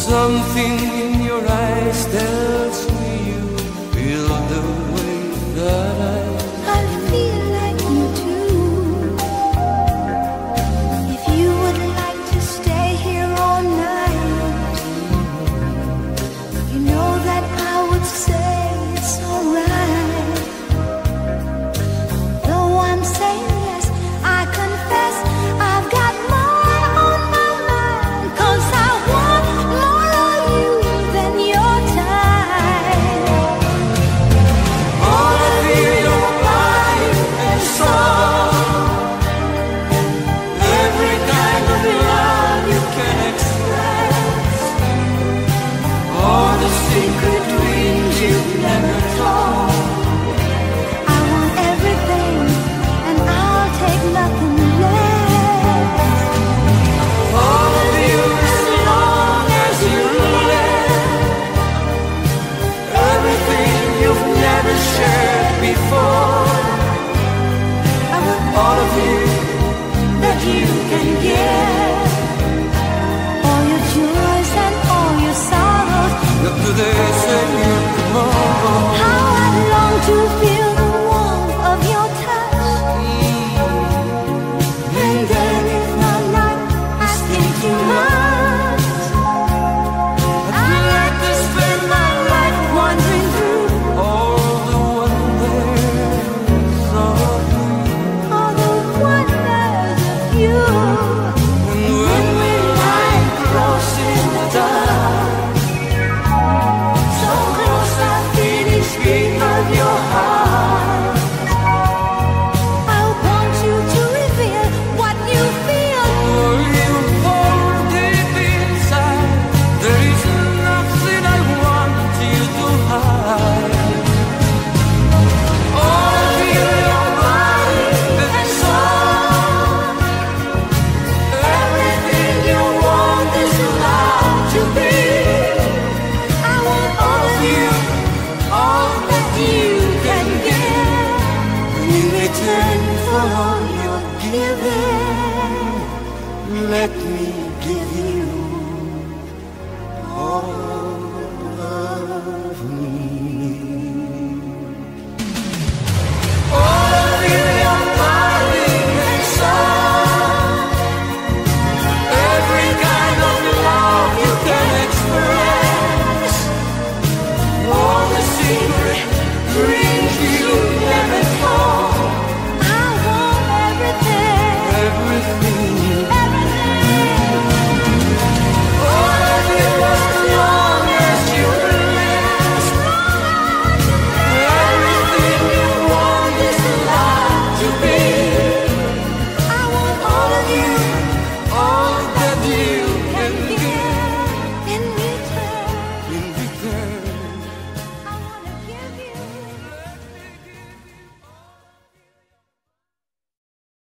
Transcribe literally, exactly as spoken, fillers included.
Something in your eyes tells me you feel the way that I I feel like you too. If you would like to stay here all night, you know that I would say it's alright. Though I'm saying yes, I confess I've got more on my mind, 'cause I want more of you than your time. wanna feel your body and soul. Every kind of love you can express. All the secret dreams you've never told. I want everything, and I'll take nothing less. All of you as long as you live. Everything you've never shared before. I want All of you that you can give. all your joys and all your sorrows. Look to this and you tomorrow. How I long to feel the warmth of your touch. And then if my life I think too much, I'd like to spend my life wandering through All the wonders of you. all the wonders of you. And when we lie close in the dark, So close I feel each beat of your heart. I want you to reveal what you feel. for you hold deep inside. There is nothing I want you to hide. All of you, your body and soul. Everything you want is allowed to be. I want all of you, All that you can give. in return for all you're giving. Let me